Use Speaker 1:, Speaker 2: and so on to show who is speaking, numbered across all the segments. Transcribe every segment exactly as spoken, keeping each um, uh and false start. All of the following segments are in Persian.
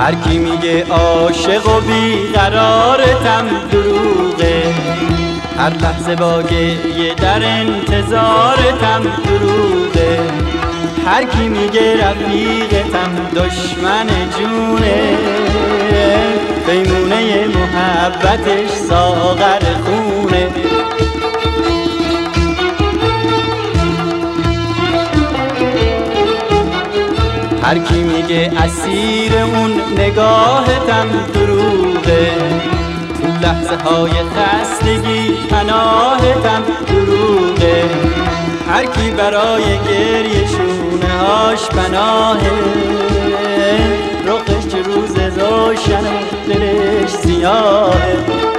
Speaker 1: هر کی میگه عاشق و بیقرارتم دروغه، هر لحظه با گریه در انتظارتم دروغه. هر کی میگه رفیقتم دشمن جونه، پیمونه محبتش ساغر خونه. هر کی میگه اسیر اون نگاهتم دروغه، تو لحظه های خستگی پناهتم دروغه. هر کی برای گریه شونه هاش پناهه، رخش چه روز روشن و دلش سیاهه.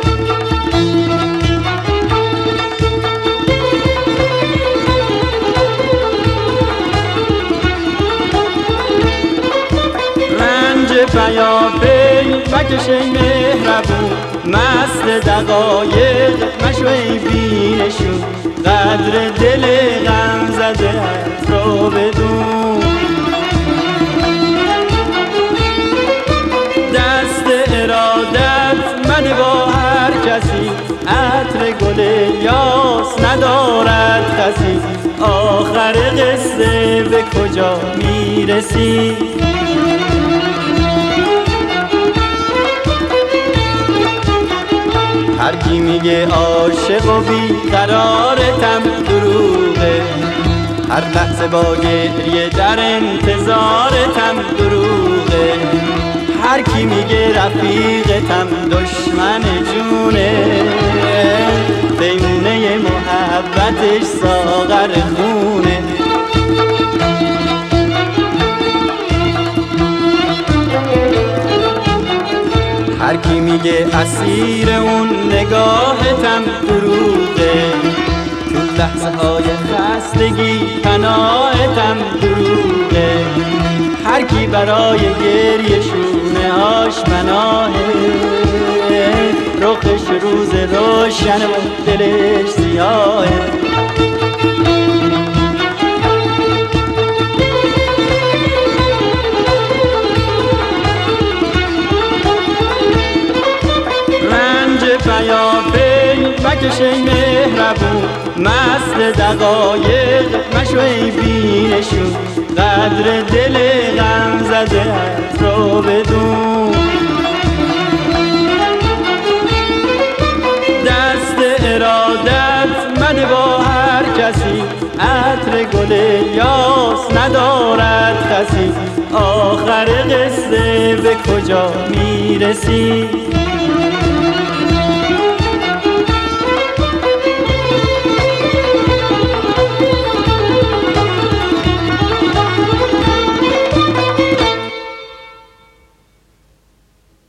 Speaker 1: پیاپی مکش ای مهربون، مست دقایق مشو ای بینشون. قدر دل غم زده رو بدون، دست ارادت من با هر کسی. عطر گل یاس ندارد کسی، آخر قصه به کجا میرسی؟ هر کی میگه عاشق و بیقرارتم دروغه، هر لحظه با گریه در انتظارتم دروغه. هر کی میگه رفیقتم دشمن جونه، پیمونه محبتش ساغر خونه. هر کی میگه اسیر اون نگاهتم دروغه، تو لحظه های خستگی پناهتم دروغه. هر کی برای گریه شونه هاش پناهه، رخش روز روشن و دلش سیاهه. پیاپی مکش ای مهربون، مست دقایق مشو ای بینشون. قدر دل غم زده رو بدون، دست ارادت من با هر کسی. عطر گل یاس ندارد کسی، آخر قصه به کجا میرسی؟